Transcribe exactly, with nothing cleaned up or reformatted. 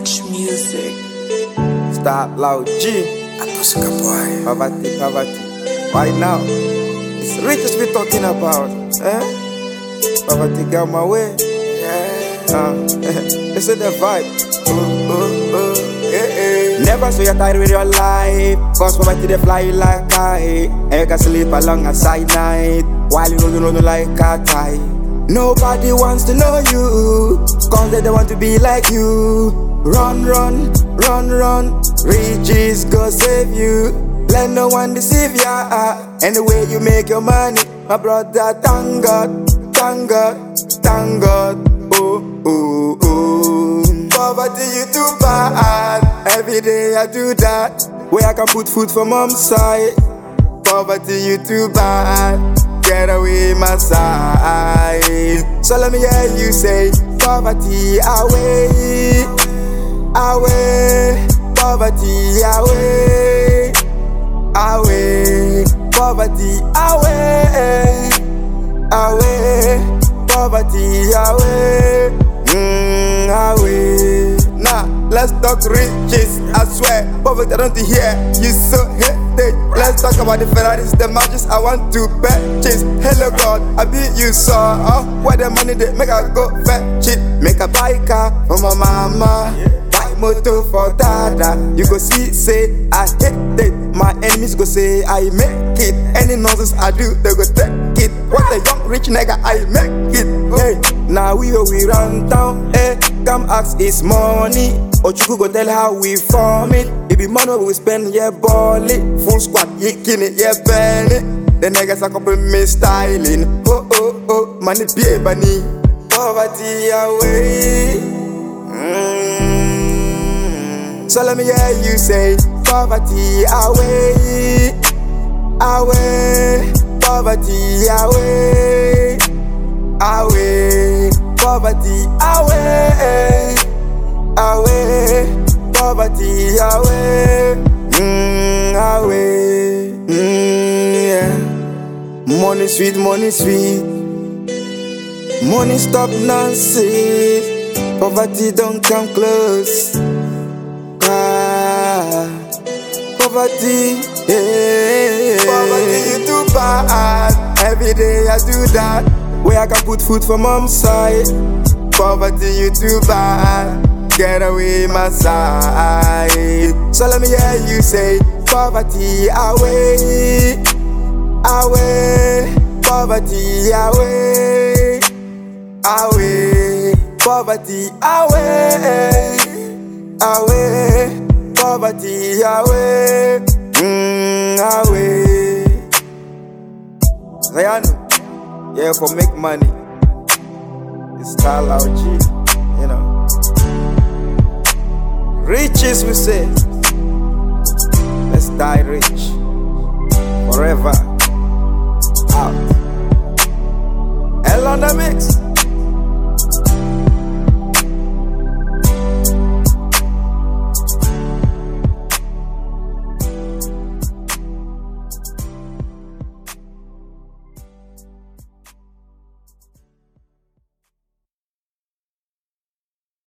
Rich music. Stop loud G. Pussycat boy. Poverty, poverty. Right now, it's riches we're talking about. Eh? Poverty got my way. Yeah. Uh, this is the vibe. Uh, uh, uh, yeah, yeah. Never so you're tired with your life. Cause poverty they fly you like kite. And you can sleep along a side night while you know you know like a tie. Nobody wants to know you, cause they don't want to be like you. Run, run, run, run. Riches go save you. Let no one deceive ya. And the way you make your money, my brother, thank God, thank God, thank God. Oh, oh, oh. Poverty, you too bad. Every day I do that. Where I can put food for mom's side. Poverty, you too bad. Get away my side. So let me hear you say, poverty away, away, poverty away, away, poverty away, away, poverty away, mm, away. Now let's talk riches. I swear, poverty I don't hear you so hate. Let's talk about the Ferraris, the matches I want to purchase. Hello God, I be you saw uh, where the money they make I go fetch it. Make a buy car for my mama, buy motor for dada. You go see, say I hate it. My enemies go say I make it. Any nonsense I do, they go take it. What a young rich nigga, I make it. Hey, now we oh, we run down. Hey, come ask is money. Or you go tell how we form it. If be money we spend, yeah, ball it. Full squad, yeah, kin it, yeah, burn it. The niggas are couple me styling. Oh, oh, oh, money be a bunny. Poverty away. Mm. So let me hear you say, poverty away, away, poverty away, away, poverty away, away, poverty away, mm, away, mm, yeah. Money sweet, money sweet, money stop nonsense. Poverty don't come close. Ah, poverty, yeah. Poverty you too bad. Every day I do that. Where I can put food for mom's side. Poverty you too bad. Get away my side. So let me hear you say, poverty away, away, poverty away, away, poverty away, away, poverty away, mm, away. Zayanu, yeah, for make money, it's style out G, you know. Riches we say, let's die rich, forever, out. L on the mix.